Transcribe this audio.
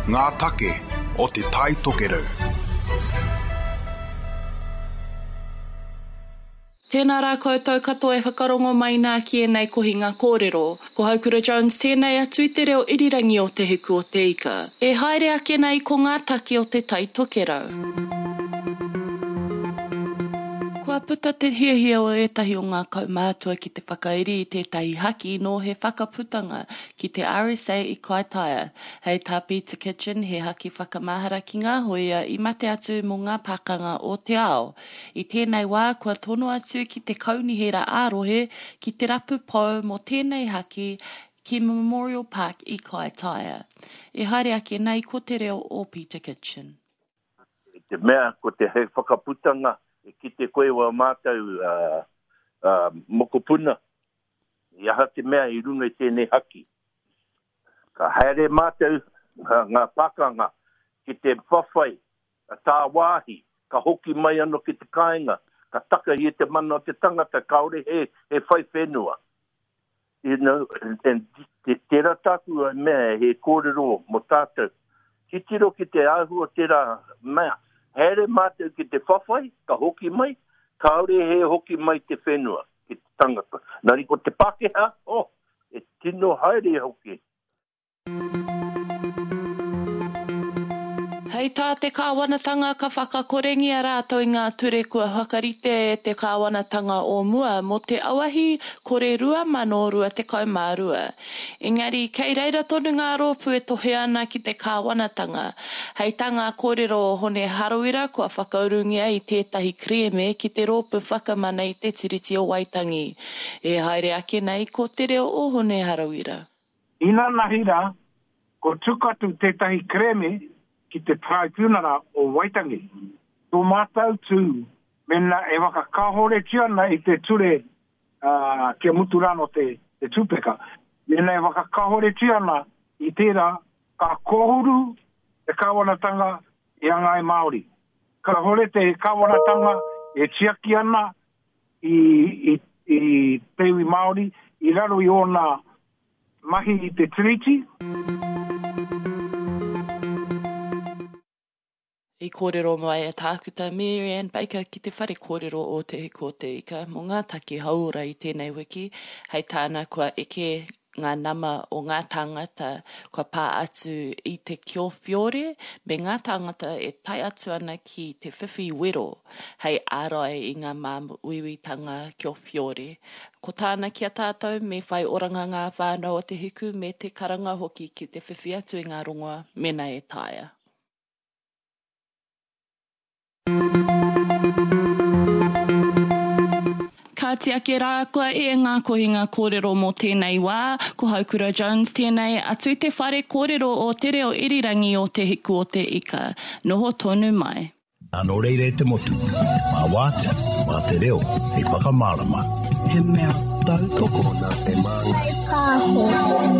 ngā take o te tai tokerau. Tēnā rā koutou katoa e whakarongo mai nā ki e nei kohi ngā kōrero. Ko Haukura Jones tēnei atu I te reo irirangi o te hiku o te ika. E haere ake nei ko ngā take o te tai tokerau. Kua puta te hiahia o etahi o ngā kaumātua ki te whakairi I tētahi haki no he whakaputanga ki te RSA I Kaitaia. Hei tā Pizza Kitchen he haki whakamahara ki ngā hoia I mate atu mō ngā pakanga o te ao. I tēnei wā kua tono atu ki te kaunihera ārohe ki te rapu pou mō tēnei haki ki Memorial Park I Kaitaia. E haere ake nei ko te reo o Pizza Kitchen. Te mea ko te hei whakaputanga ki te koe wa mātau mokopuna. I aha te mea I runga I tēnei haki. Ka haere mātau ngā pakanga ki te whawhai, tā wāhi, ka hoki mai ano ki te kāinga, ka taka I te mana o te tangata, kaore he whai whenua. You know, and te rataku mea he kōrero mo tātou. Ki tiro ki te āhua te rā mea. Here mātou ki te whawhai, ka hoki mai, kaore he hoki mai te whenua, ki te tangata. Nari ko te Pākehā, e tino haere hoki. Hei tā te kāwanatanga ka whakakorengi a rātou I ngā ture kua hakarite e te kāwanatanga o mua mo te awahi kore rua mano rua te kaumārua. Engari, kei reira tonu ngā rōpu e tohe ana ki te kāwanatanga. Hei tā ngā kōrero o hone harawira kua whakaurungia I tētahi kreme ki te rōpu whakamana I te tiriti o Waitangi. E haere ake nei ko te reo o hone harawira. Ina nahira, ko tukatu tētahi kreme ki te tribunara o Waitangi. Tō mātou tū, mena e waka kahore tiana I te ture kia muturano te tūpeka. Mena e waka kahore tiana I tērā ka kohuru te kāwanatanga I angai Māori. Ka hore te kāwanatanga e tiaki ana I tewi Māori, I raro I ona mahi I te tiriti. I kōrero mai e tākuta Marianne Baker ki te whare kōrero o te hiko o te ika. Mō ngā take haura I tēnei wiki, hei tāna kua eke ngā nama o ngā tāngata kua pā atu I te kiowhiore, me ngā tāngata e tai atu ana ki te whiwhi wero, hei ārai I ngā māwiwitanga kiowhiore. Ko tāna ki a tātou me whai oranga ngā whānau o te hiku me te karanga hoki ki te whiwhi atu I ngā rongoa, mena e taia. Ka te ake rā koa e ngā kohinga kōrero mō tēnei wā, ko Haukura Jones tēnei atu te whare kōrero o te reo irirangi o te hiku o te ika. Noho tonu mai. Ano reire te motu, mā wātea, mā te reo, hei whakamārama. He mea tau toko. Nā te māngai.